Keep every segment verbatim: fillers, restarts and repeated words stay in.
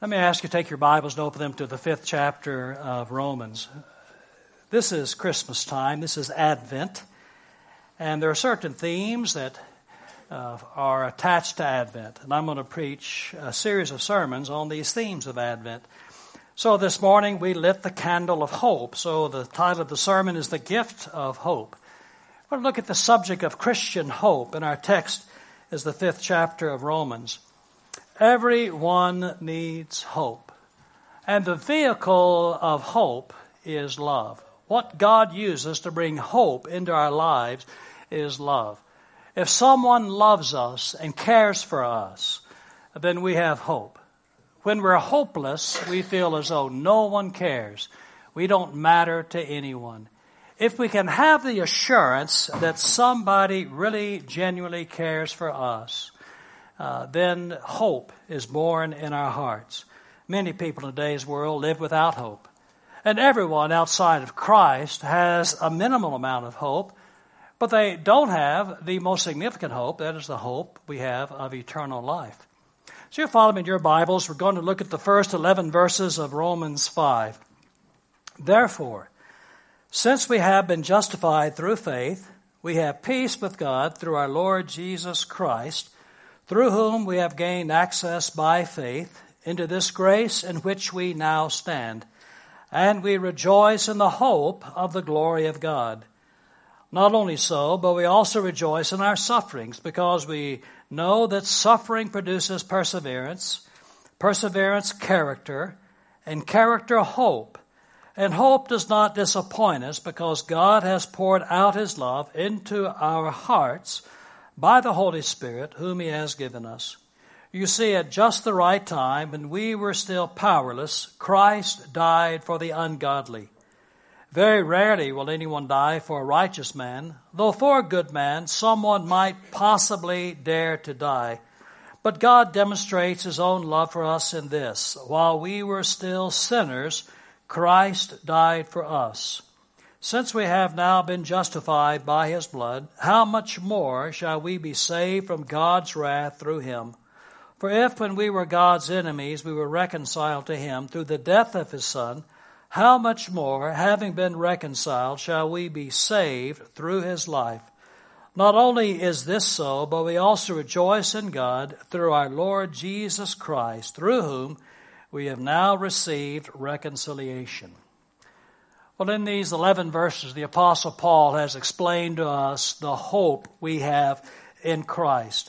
Let me ask you to take your Bibles and open them to the fifth chapter of Romans. This is Christmas time. This is Advent. And there are certain themes that uh, are attached to Advent. And I'm going to preach a series of sermons on these themes of Advent. So this morning we lit the candle of hope. So the title of the sermon is The Gift of Hope. We're going to look at the subject of Christian hope. And our text is the fifth chapter of Romans. Everyone needs hope. And the vehicle of hope is love. What God uses to bring hope into our lives is love. If someone loves us and cares for us, then we have hope. When we're hopeless, we feel as though no one cares. We don't matter to anyone. If we can have the assurance that somebody really genuinely cares for us, Uh, then hope is born in our hearts. Many people in today's world live without hope. And everyone outside of Christ has a minimal amount of hope, but they don't have the most significant hope. That is the hope we have of eternal life. So you follow me in your Bibles. We're going to look at the first eleven verses of Romans five. Therefore, since we have been justified through faith, we have peace with God through our Lord Jesus Christ, through whom we have gained access by faith into this grace in which we now stand. And we rejoice in the hope of the glory of God. Not only so, but we also rejoice in our sufferings, because we know that suffering produces perseverance, perseverance character, and character hope. And hope does not disappoint us, because God has poured out His love into our hearts by the Holy Spirit, whom He has given us. You see, at just the right time, when we were still powerless, Christ died for the ungodly. Very rarely will anyone die for a righteous man, though for a good man, someone might possibly dare to die. But God demonstrates His own love for us in this: while we were still sinners, Christ died for us. Since we have now been justified by His blood, how much more shall we be saved from God's wrath through Him? For if when we were God's enemies we were reconciled to Him through the death of His Son, how much more, having been reconciled, shall we be saved through His life? Not only is this so, but we also rejoice in God through our Lord Jesus Christ, through whom we have now received reconciliation. Well, in these eleven verses, the Apostle Paul has explained to us the hope we have in Christ.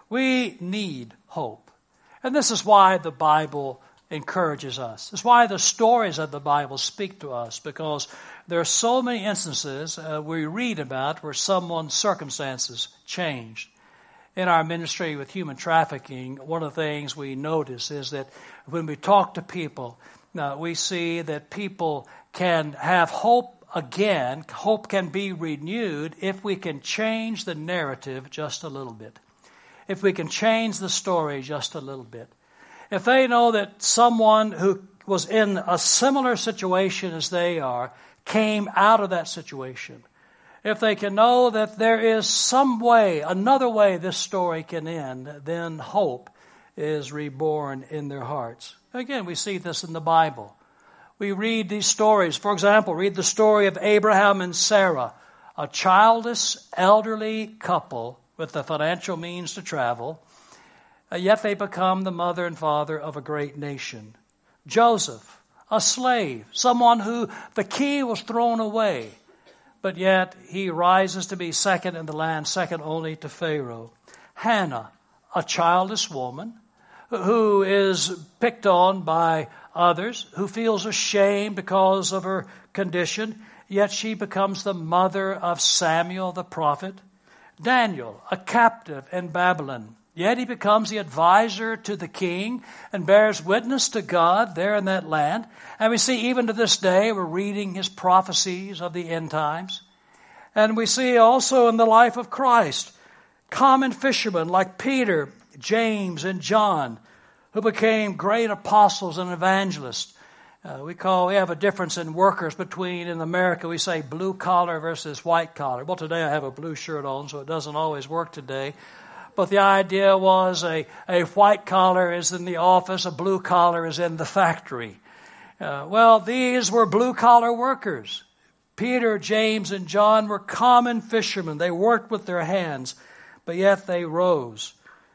We need hope. And this is why the Bible encourages us. It's why the stories of the Bible speak to us, because there are so many instances uh, we read about where someone's circumstances changed. In our ministry with human trafficking, one of the things we notice is that when we talk to people, uh, we see that people can have hope again. Hope can be renewed if we can change the narrative just a little bit. If we can change the story just a little bit. If they know that someone who was in a similar situation as they are came out of that situation. If they can know that there is some way, another way this story can end, then hope is reborn in their hearts. Again, we see this in the Bible. We read these stories. For example, read the story of Abraham and Sarah, a childless, elderly couple with the financial means to travel, yet they become the mother and father of a great nation. Joseph, a slave, someone who the key was thrown away, but yet he rises to be second in the land, second only to Pharaoh. Hannah, a childless woman who is picked on by others, who feels ashamed because of her condition, yet she becomes the mother of Samuel the prophet. Daniel, a captive in Babylon, yet he becomes the advisor to the king and bears witness to God there in that land. And we see even to this day, we're reading his prophecies of the end times. And we see also in the life of Christ, common fishermen like Peter, James, and John, who became great apostles and evangelists. Uh, we call, we have a difference in workers between, in America, we say blue collar versus white collar. Well, today I have a blue shirt on, so it doesn't always work today. but the idea was a, a white collar is in the office, a blue collar is in the factory. Uh, well, these were blue collar workers. Peter, James, and John were common fishermen. They worked with their hands, but yet they rose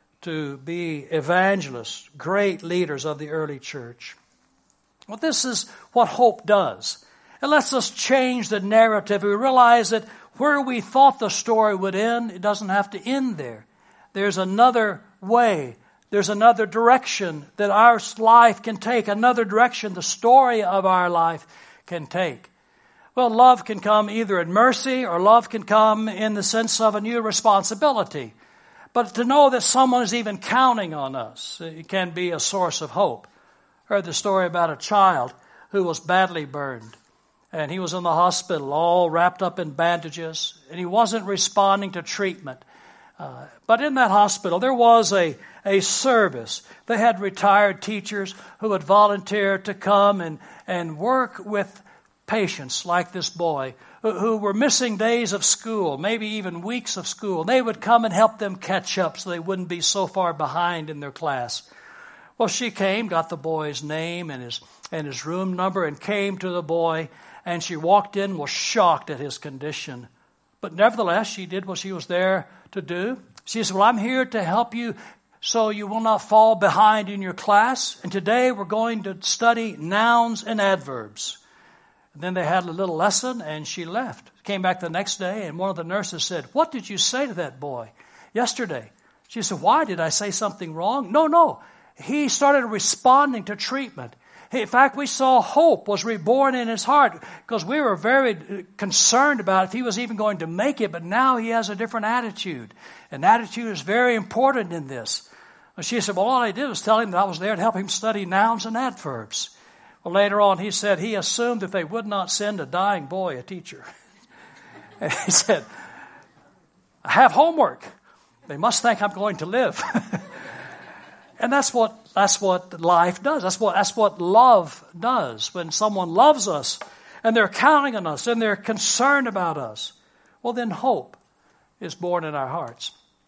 to be evangelists, great leaders of the early church. Well, this is what hope does. It lets us change the narrative. We realize that where we thought the story would end, it doesn't have to end there. There's another way. There's another direction that our life can take, another direction the story of our life can take. Well, love can come either in mercy or love can come in the sense of a new responsibility. But to know that someone is even counting on us, it can be a source of hope. I heard the story about a child who was badly burned. And he was in the hospital all wrapped up in bandages. And he wasn't responding to treatment. Uh, but in that hospital, there was a, a service. They had retired teachers who would volunteer to come and, and work with patients like this boy who, who were missing days of school, maybe even weeks of school. They would come and help them catch up so they wouldn't be so far behind in their class. Well, she came, got the boy's name and his and his room number, and came to the boy, and she walked in, was shocked at his condition. But nevertheless, she did what she was there to do. She said, well, I'm here to help you so you will not fall behind in your class. And today we're going to study nouns and adverbs. And then they had a little lesson, and she left. Came back the next day, and one of the nurses said, what did you say to that boy yesterday? She said, why did I say something wrong? No, no. He started responding to treatment. In fact, we saw hope was reborn in his heart because we were very concerned about if he was even going to make it, but now he has a different attitude. And attitude is very important in this. And she said, well, all I did was tell him that I was there to help him study nouns and adverbs. Well, later on, he said he assumed that they would not send a dying boy a teacher. And he said, I have homework. They must think I'm going to live. And that's what that's what life does. That's what that's what love does. When someone loves us and they're counting on us and they're concerned about us, well, then hope is born in our hearts.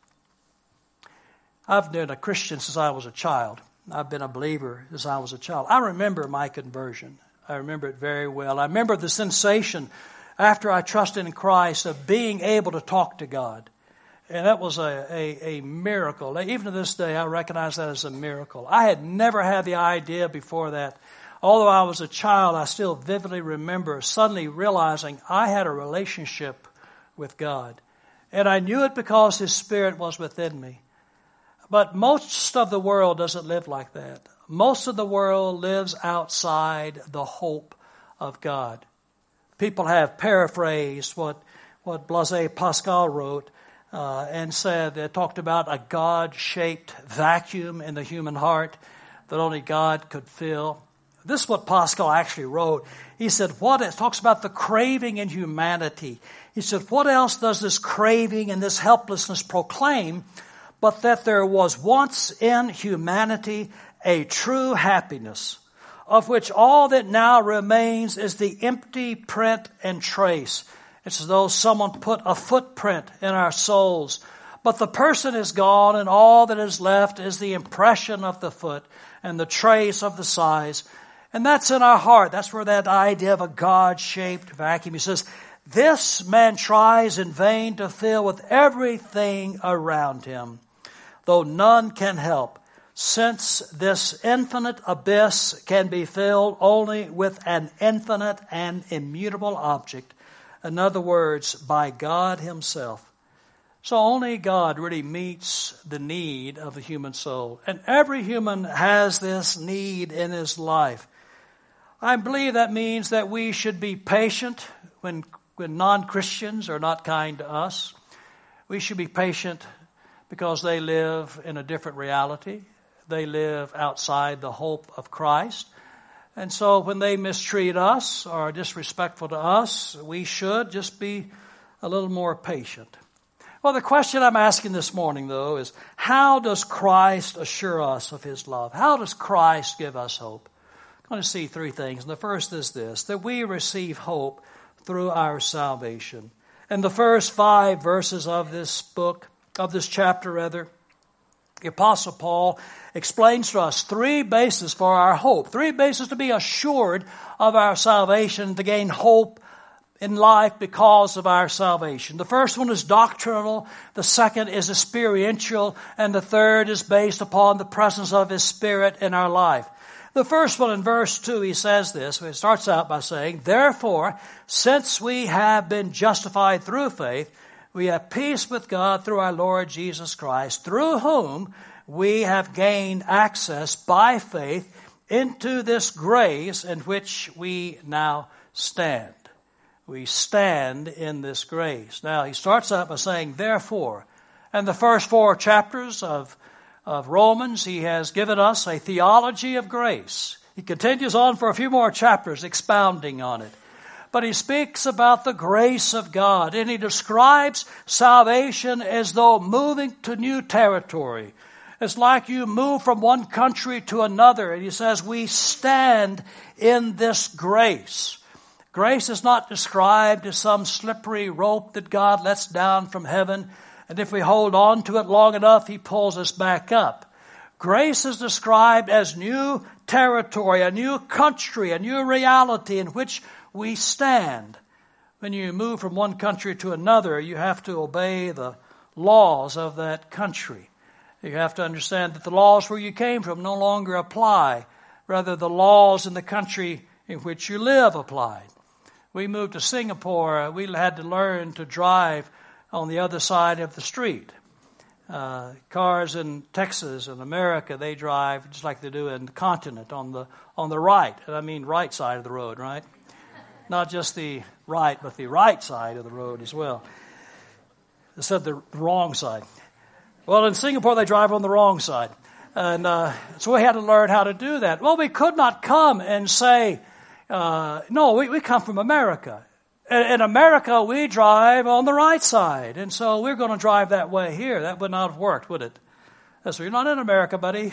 I've been a Christian since I was a child. I've been a believer since I was a child. I remember my conversion. I remember it very well. I remember the sensation after I trusted in Christ of being able to talk to God. And that was a, a, a miracle. Even to this day, I recognize that as a miracle. I had never had the idea before that. Although I was a child, I still vividly remember suddenly realizing I had a relationship with God. And I knew it because His Spirit was within me. But most of the world doesn't live like that. Most of the world lives outside the hope of God. People have paraphrased what, what Blaise Pascal wrote. Uh, and said, they talked about a God-shaped vacuum in the human heart that only God could fill. This is what Pascal actually wrote. He said, what it talks about the craving in humanity. He said, what else does this craving and this helplessness proclaim but that there was once in humanity a true happiness, of which all that now remains is the empty print and trace. It's as though someone put a footprint in our souls. But the person is gone, and all that is left is the impression of the foot and the trace of the size. And that's in our heart. That's where that idea of a God-shaped vacuum. He says, this man tries in vain to fill with everything around him, though none can help, since this infinite abyss can be filled only with an infinite and immutable object. In other words, by God Himself. So only God really meets the need of the human soul. And every human has this need in his life. I believe that means that we should be patient when, when non-Christians are not kind to us. We should be patient because they live in a different reality. They live outside the hope of Christ. And so when they mistreat us or are disrespectful to us, we should just be a little more patient. Well, the question I'm asking this morning, though, is how does Christ assure us of His love? How does Christ give us hope? I'm going to see three things. And the first is this, that we receive hope through our salvation. In the first five verses of this book, of this chapter rather, The Apostle Paul explains to us three bases for our hope, three bases to be assured of our salvation, to gain hope in life because of our salvation. The first one is doctrinal, the second is experiential, and the third is based upon the presence of His Spirit in our life. The first one, in verse two, he says this. He starts out by saying, "Therefore, since we have been justified through faith, we have peace with God through our Lord Jesus Christ, through whom we have gained access by faith into this grace in which we now stand." We stand in this grace. Now, he starts out by saying, "Therefore." And the first four chapters of, of Romans, he has given us a theology of grace. He continues on for a few more chapters expounding on it. But he speaks about the grace of God, and he describes salvation as though moving to new territory. It's like you move from one country to another, and he says, we stand in this grace. Grace is not described as some slippery rope that God lets down from heaven, and if we hold on to it long enough, He pulls us back up. Grace is described as new territory, a new country, a new reality in which we stand. When you move from one country to another, you have to obey the laws of that country. You have to understand that the laws where you came from no longer apply. Rather, the laws in the country in which you live apply. We moved to Singapore. We had to learn to drive on the other side of the street. Uh, cars in Texas and America, they drive just like they do in the continent on the on the right. And I mean right side of the road, right? Not just the right, but the right side of the road as well. I said the wrong side. Well, in Singapore, they drive on the wrong side. And uh, so we had to learn how to do that. Well, we could not come and say, uh, no, we, we come from America. In, in America, we drive on the right side. And so we're going to drive that way here. That would not have worked, would it? So you're not in America, buddy.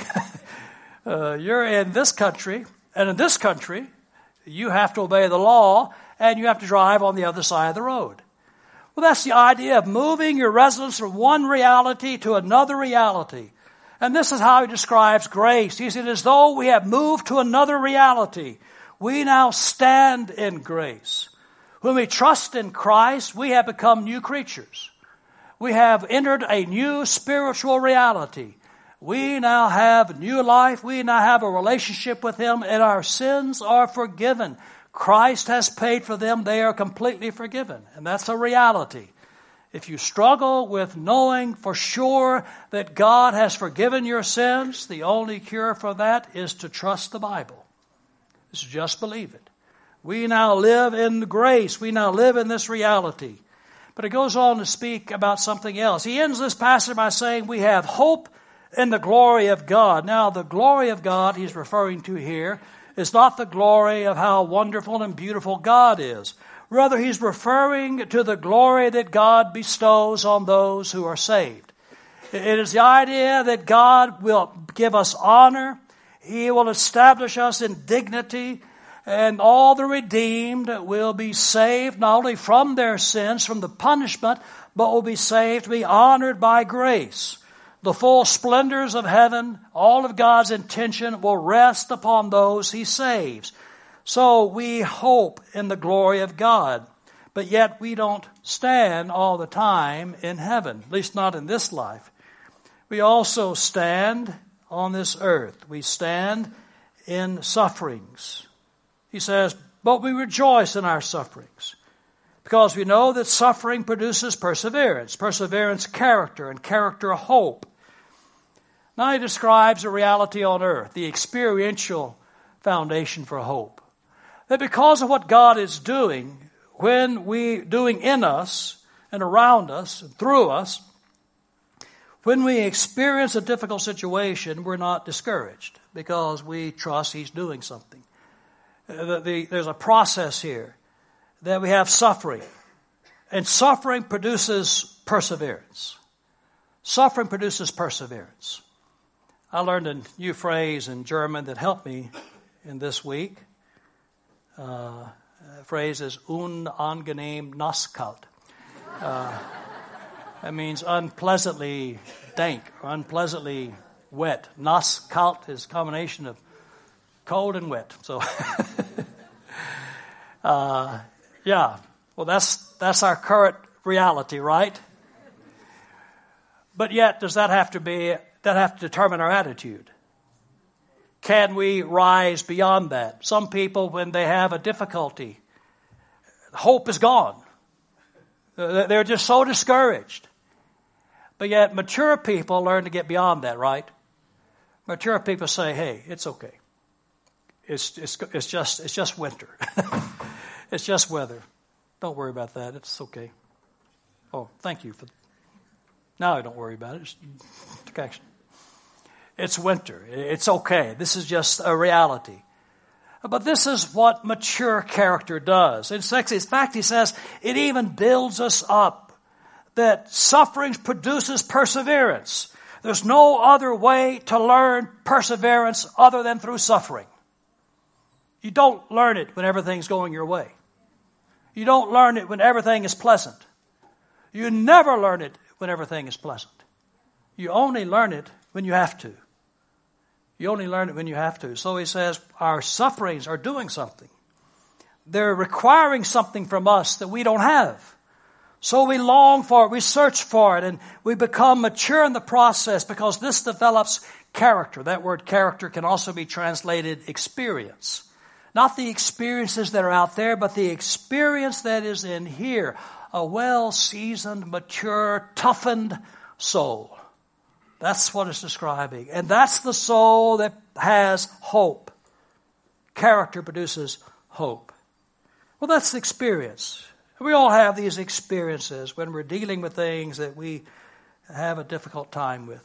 uh, you're in this country. And in this country, you have to obey the law, and you have to drive on the other side of the road. Well, that's the idea of moving your residence from one reality to another reality. And this is how he describes grace. He said, as though we have moved to another reality. We now stand in grace. When we trust in Christ, we have become new creatures. We have entered a new spiritual reality. We now have new life. We now have a relationship with Him, and our sins are forgiven. Christ has paid for them. They are completely forgiven. And that's a reality. If you struggle with knowing for sure that God has forgiven your sins, the only cure for that is to trust the Bible. Is to just believe it. We now live in grace. We now live in this reality. But it goes on to speak about something else. He ends this passage by saying we have hope in the glory of God. Now, the glory of God he's referring to here is not the glory of how wonderful and beautiful God is. Rather, he's referring to the glory that God bestows on those who are saved. It is the idea that God will give us honor. He will establish us in dignity. And all the redeemed will be saved, not only from their sins, from the punishment, but will be saved, be honored by grace. The full splendors of heaven, all of God's intention will rest upon those He saves. So we hope in the glory of God, but yet we don't stand all the time in heaven, at least not in this life. We also stand on this earth. We stand in sufferings. He says, but we rejoice in our sufferings, because we know that suffering produces perseverance, perseverance character, and character hope. Now he describes a reality on earth, the experiential foundation for hope. That because of what God is doing, when we doing in us and around us and through us, when we experience a difficult situation, we're not discouraged because we trust He's doing something. The, the, there's a process here that we have suffering, and suffering produces perseverance. Suffering produces perseverance. I learned a new phrase in German that helped me in this week. Uh, the phrase is unangenehm nasskalt. Uh, That means unpleasantly dank or unpleasantly wet. Nass, kalt is a combination of cold and wet. So, uh, yeah. Well, that's that's our current reality, right? But yet, does that have to be that have to determine our attitude? Can we rise beyond that? Some people, when they have a difficulty, hope is gone. They're just so discouraged. But yet, mature people learn to get beyond that, right? Mature people say, "Hey, it's okay. It's it's it's just it's just winter. It's just weather. Don't worry about that. It's okay." Oh, thank you for. Now I don't worry about it. It's, action. It's winter. It's okay. This is just a reality. But this is what mature character does. In fact, he says it even builds us up. That suffering produces perseverance. There's no other way to learn perseverance other than through suffering. You don't learn it when everything's going your way. You don't learn it when everything is pleasant. You never learn it when everything is pleasant. You only learn it when you have to. You only learn it when you have to. So he says our sufferings are doing something. They're requiring something from us that we don't have. So we long for it, we search for it, and we become mature in the process because this develops character. That word character can also be translated experience. Not the experiences that are out there, but the experience that is in here. A well-seasoned, mature, toughened soul. That's what it's describing. And that's the soul that has hope. Character produces hope. Well, that's the experience. We all have these experiences when we're dealing with things that we have a difficult time with.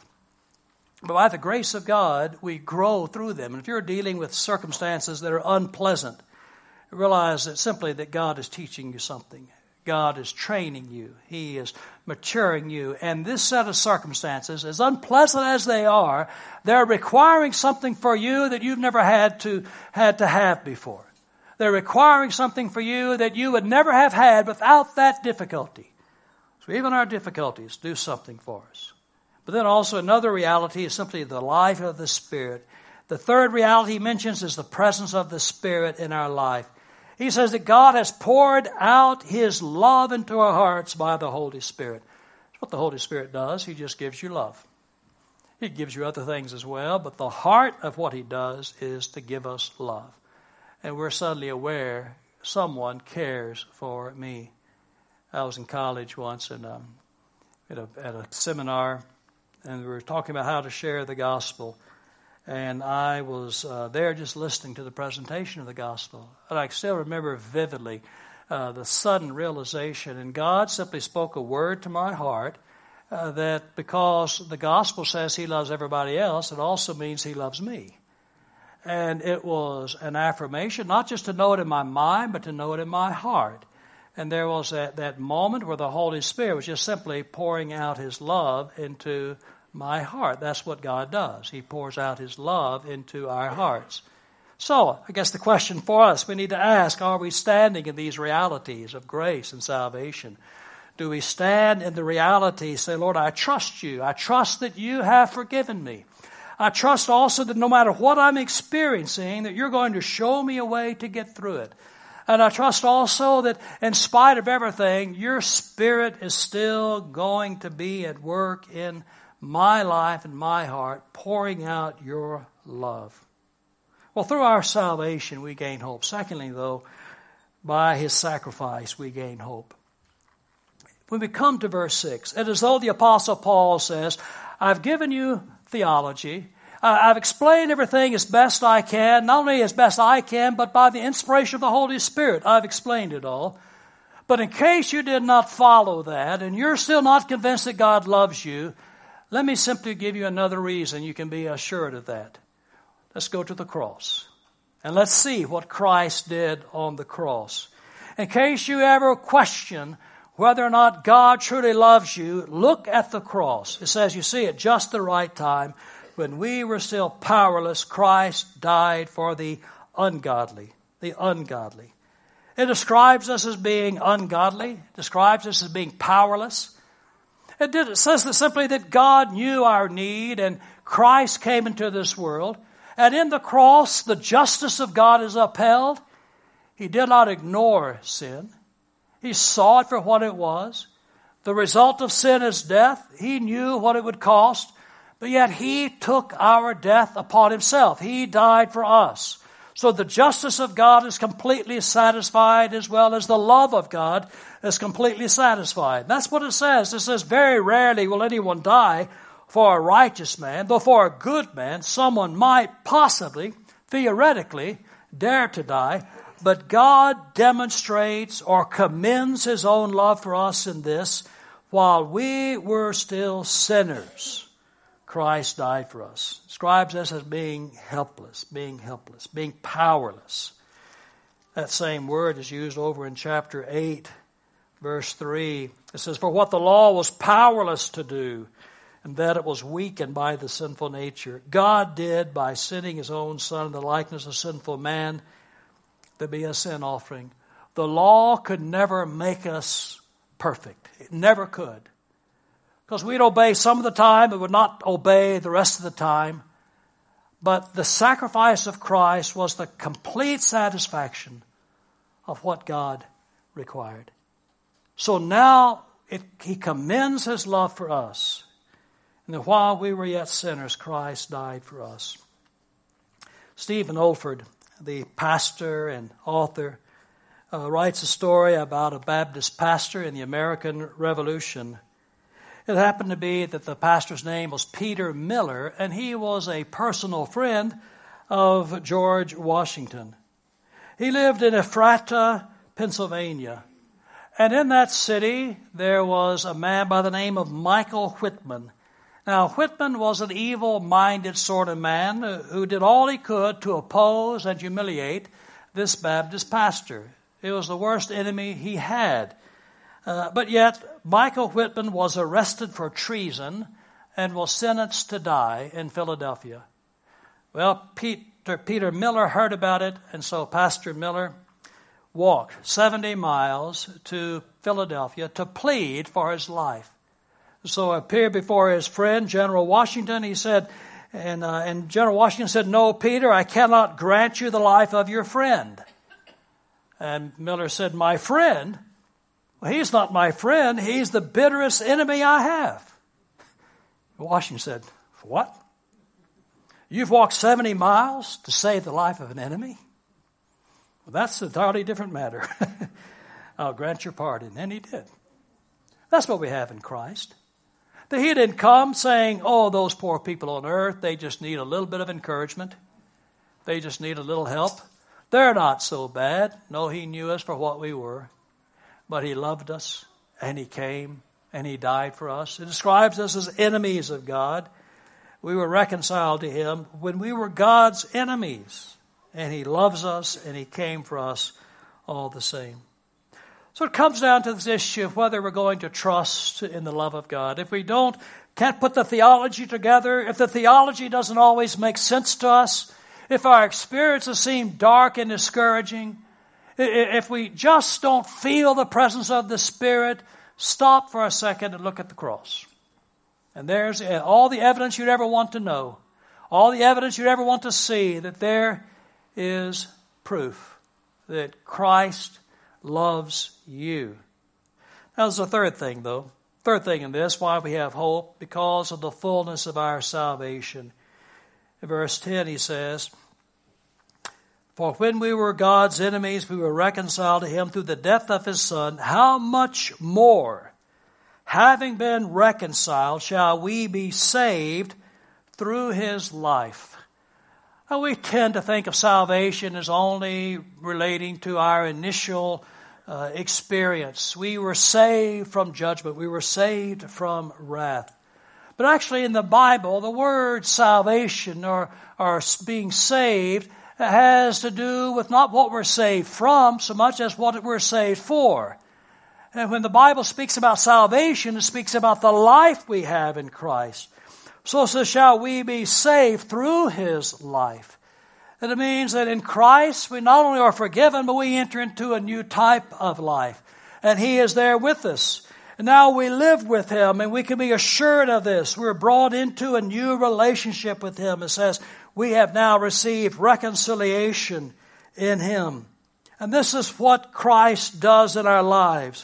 But by the grace of God, we grow through them. And if you're dealing with circumstances that are unpleasant, realize that simply that God is teaching you something. God is training you. He is maturing you. And this set of circumstances, as unpleasant as they are, they're requiring something for you that you've never had to had to have before. They're requiring something for you that you would never have had without that difficulty. So even our difficulties do something for us. But then also another reality is simply the life of the Spirit. The third reality he mentions is the presence of the Spirit in our life. He says that God has poured out His love into our hearts by the Holy Spirit. That's what the Holy Spirit does. He just gives you love. He gives you other things as well, but the heart of what He does is to give us love. And we're suddenly aware someone cares for me. I was in college once and um, at, a, at a seminar, and we were talking about how to share the gospel. And I was uh, there just listening to the presentation of the gospel. And I still remember vividly uh, the sudden realization. And God simply spoke a word to my heart uh, that because the gospel says He loves everybody else, it also means He loves me. And it was an affirmation, not just to know it in my mind, but to know it in my heart. And there was that, that moment where the Holy Spirit was just simply pouring out His love into my heart. That's what God does. He pours out His love into our hearts. So, I guess the question for us, we need to ask, are we standing in these realities of grace and salvation? Do we stand in the reality, say, Lord, I trust You. I trust that You have forgiven me. I trust also that no matter what I'm experiencing, that You're going to show me a way to get through it. And I trust also that in spite of everything, Your Spirit is still going to be at work in my life and my heart, pouring out Your love. Well, through our salvation, we gain hope. Secondly, though, by His sacrifice, we gain hope. When we come to verse six, it is though the Apostle Paul says, I've given you theology. I've explained everything as best I can, not only as best I can, but by the inspiration of the Holy Spirit. I've explained it all. But in case you did not follow that, and you're still not convinced that God loves you, let me simply give you another reason you can be assured of that. Let's go to the cross. And let's see what Christ did on the cross. In case you ever question whether or not God truly loves you, look at the cross. It says, you see, at just the right time, when we were still powerless, Christ died for the ungodly. The ungodly. It describes us as being ungodly. It describes us as being powerless. It, did, it says that simply that God knew our need and Christ came into this world. And in the cross, the justice of God is upheld. He did not ignore sin. He saw it for what it was. The result of sin is death. He knew what it would cost. But yet He took our death upon Himself. He died for us. So the justice of God is completely satisfied, as well as the love of God is completely satisfied. That's what it says. It says, very rarely will anyone die for a righteous man, though for a good man someone might possibly, theoretically, dare to die. But God demonstrates or commends His own love for us in this: while we were still sinners, Christ died for us. It describes us as being helpless, being helpless, being powerless. That same word is used over in chapter eight, verse three. It says, for what the law was powerless to do, and that it was weakened by the sinful nature, God did by sending His own Son in the likeness of sinful man to be a sin offering. The law could never make us perfect. It never could. Because we'd obey some of the time, but would not obey the rest of the time. But the sacrifice of Christ was the complete satisfaction of what God required. So now it, He commends His love for us. And that while we were yet sinners, Christ died for us. Stephen Olford, the pastor and author, uh, writes a story about a Baptist pastor in the American Revolution. It happened to be that the pastor's name was Peter Miller, and he was a personal friend of George Washington. He lived in Ephrata, Pennsylvania. And in that city, there was a man by the name of Michael Whitman. Now, Whitman was an evil-minded sort of man who did all he could to oppose and humiliate this Baptist pastor. It was the worst enemy he had. Uh, but yet, Michael Whitman was arrested for treason and was sentenced to die in Philadelphia. Well, Peter, Peter Miller heard about it, and so Pastor Miller walked seventy miles to Philadelphia to plead for his life. So he appeared before his friend, General Washington. He said, and, uh, and General Washington said, no, Peter, I cannot grant you the life of your friend. And Miller said, my friend? Well, he's not my friend. He's the bitterest enemy I have. Washington said, what? You've walked seventy miles to save the life of an enemy? Well, that's an entirely different matter. I'll grant your pardon. And he did. That's what we have in Christ. That He didn't come saying, oh, those poor people on earth, they just need a little bit of encouragement. They just need a little help. They're not so bad. No, He knew us for what we were. But He loved us, and He came, and He died for us. It describes us as enemies of God. We were reconciled to Him when we were God's enemies. And He loves us, and He came for us all the same. So it comes down to this issue of whether we're going to trust in the love of God. If we don't, can't put the theology together, if the theology doesn't always make sense to us, if our experiences seem dark and discouraging, if we just don't feel the presence of the Spirit, stop for a second and look at the cross. And there's all the evidence you'd ever want to know, all the evidence you'd ever want to see, that there is proof that Christ loves you. Now, there's a third thing, though. Third thing in this, why we have hope, because of the fullness of our salvation. In verse ten, he says, for when we were God's enemies, we were reconciled to Him through the death of His Son. How much more, having been reconciled, shall we be saved through His life? Now, we tend to think of salvation as only relating to our initial uh, experience. We were saved from judgment. We were saved from wrath. But actually in the Bible, the word salvation or, or being saved has to do with not what we're saved from so much as what we're saved for. And when the Bible speaks about salvation, it speaks about the life we have in Christ. So, so shall we be saved through His life. And it means that in Christ we not only are forgiven, but we enter into a new type of life. And He is there with us. And now we live with Him, and we can be assured of this. We're brought into a new relationship with Him. It says we have now received reconciliation in Him. And this is what Christ does in our lives.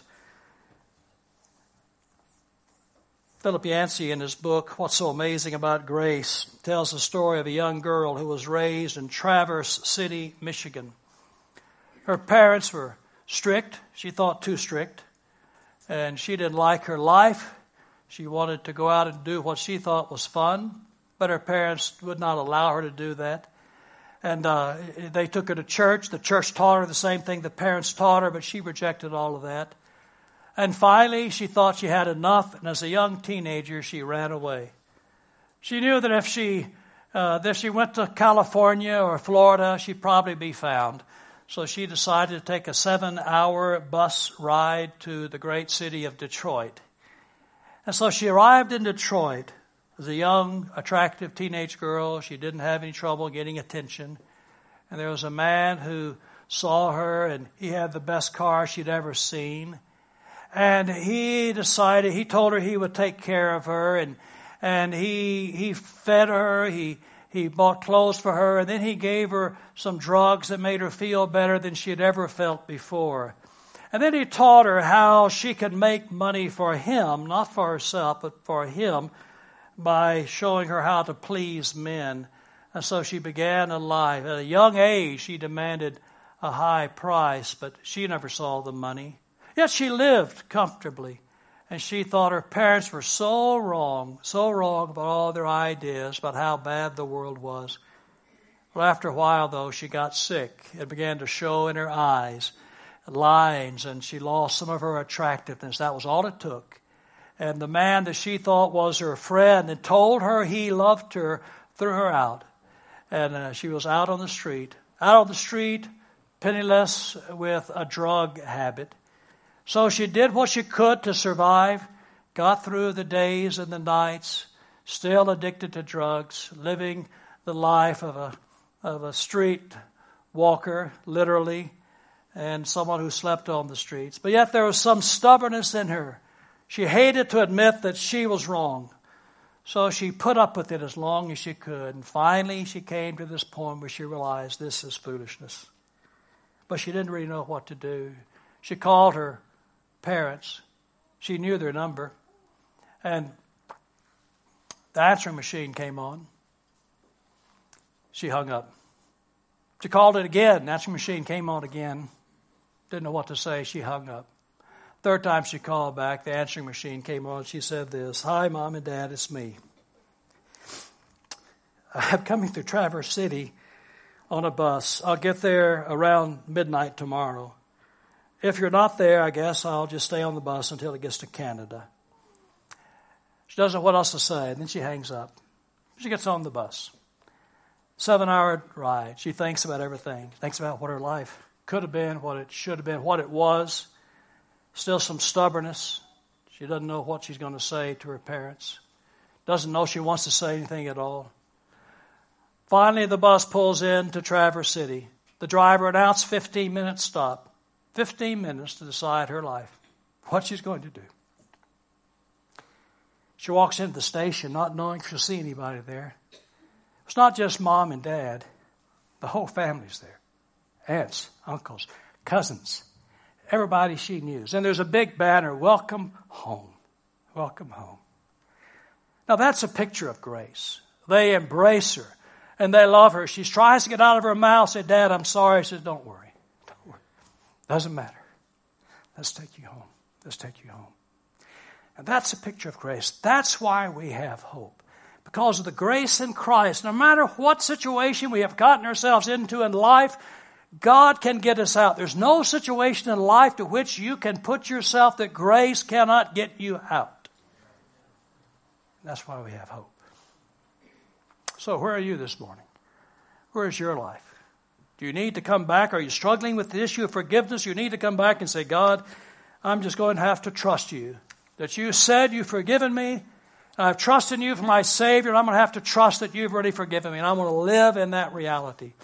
Philip Yancey, in his book, What's So Amazing About Grace, tells the story of a young girl who was raised in Traverse City, Michigan. Her parents were strict. She thought too strict. And she didn't like her life. She wanted to go out and do what she thought was fun, but her parents would not allow her to do that. And uh, they took her to church. The church taught her the same thing the parents taught her, but she rejected all of that. And finally, she thought she had enough, and as a young teenager, she ran away. She knew that if she, uh, if she went to California or Florida, she'd probably be found. So she decided to take a seven-hour bus ride to the great city of Detroit. And so she arrived in Detroit as a young, attractive teenage girl. She didn't have any trouble getting attention. And there was a man who saw her, and he had the best car she'd ever seen. And he decided, he told her he would take care of her, and and he he fed her, he he bought clothes for her, and then he gave her some drugs that made her feel better than she had ever felt before. And then he taught her how she could make money for him, not for herself, but for him, by showing her how to please men. And so she began a life. At a young age, she demanded a high price, but she never saw the money. Yet she lived comfortably, and she thought her parents were so wrong, so wrong about all their ideas about how bad the world was. Well, after a while, though, she got sick. It began to show in her eyes lines, and she lost some of her attractiveness. That was all it took. And the man that she thought was her friend and told her he loved her threw her out. And uh, she was out on the street, out on the street, penniless, with a drug habit. So she did what she could to survive, got through the days and the nights, still addicted to drugs, living the life of a of a street walker, literally, and someone who slept on the streets. But yet there was some stubbornness in her. She hated to admit that she was wrong. So she put up with it as long as she could. And finally she came to this point where she realized this is foolishness. But she didn't really know what to do. She called her parents. She knew their number. And the answering machine came on. She hung up. She called it again. The answering machine came on again. Didn't know what to say. She hung up. Third time she called back, the answering machine came on. She said this, "Hi, Mom and Dad, it's me. I'm coming through Traverse City on a bus. I'll get there around midnight tomorrow. If you're not there, I guess I'll just stay on the bus until it gets to Canada." She doesn't know what else to say, and then she hangs up. She gets on the bus. Seven-hour ride. She thinks about everything. Thinks about what her life could have been, what it should have been, what it was. Still some stubbornness. She doesn't know what she's going to say to her parents. Doesn't know she wants to say anything at all. Finally, the bus pulls into Traverse City. The driver announced fifteen minute stop. fifteen minutes to decide her life, what she's going to do. She walks into the station not knowing if she'll see anybody there. It's not just Mom and Dad. The whole family's there. Aunts, uncles, cousins, everybody she knew. And there's a big banner, "Welcome home. Welcome home." Now that's a picture of grace. They embrace her and they love her. She tries to get out of her mouth, say, "Dad, I'm sorry." She says, "Don't worry. Don't worry. Doesn't matter. Let's take you home. Let's take you home." And that's a picture of grace. That's why we have hope. Because of the grace in Christ, no matter what situation we have gotten ourselves into in life, God can get us out. There's no situation in life to which you can put yourself that grace cannot get you out. That's why we have hope. So where are you this morning? Where is your life? Do you need to come back? Are you struggling with the issue of forgiveness? You need to come back and say, "God, I'm just going to have to trust you. That you said you've forgiven me. I've trusted you for my Savior, and I'm going to have to trust that you've already forgiven me, and I'm going to live in that reality."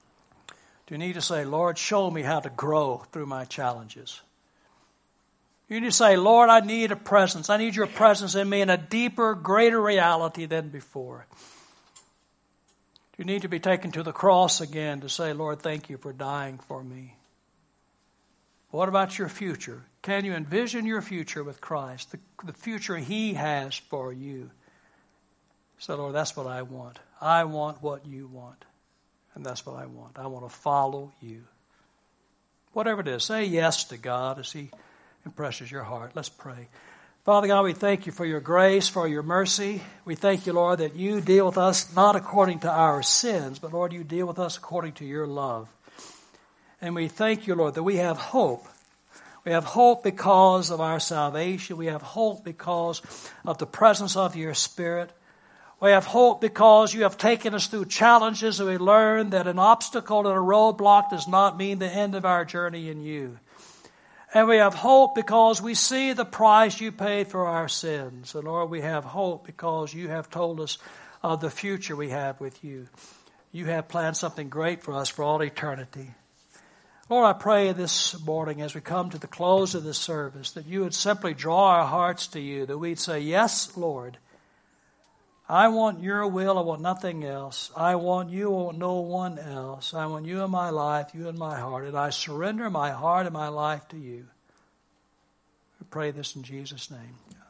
Do you need to say, "Lord, show me how to grow through my challenges"? You need to say, Lord, I need a presence. I need your presence in me in a deeper, greater reality than before. You need to be taken to the cross again to say, Lord, thank you for dying for me. What about your future? Can you envision your future with Christ, the, the future he has for you? So, Lord, that's what I want. I want what you want. And that's what I want. I want to follow you. Whatever it is, say yes to God as he impresses your heart. Let's pray. Father God, we thank you for your grace, for your mercy. We thank you, Lord, that you deal with us not according to our sins, but, Lord, you deal with us according to your love. And we thank you, Lord, that we have hope. We have hope because of our salvation. We have hope because of the presence of your Spirit. We have hope because you have taken us through challenges and we learn that an obstacle and a roadblock does not mean the end of our journey in you. And we have hope because we see the price you paid for our sins. And Lord, we have hope because you have told us of the future we have with you. You have planned something great for us for all eternity. Lord, I pray this morning as we come to the close of this service that you would simply draw our hearts to you, that we'd say, yes, Lord, I want your will, I want nothing else. I want you, I want no one else. I want you in my life, you in my heart, and I surrender my heart and my life to you. We pray this in Jesus' name.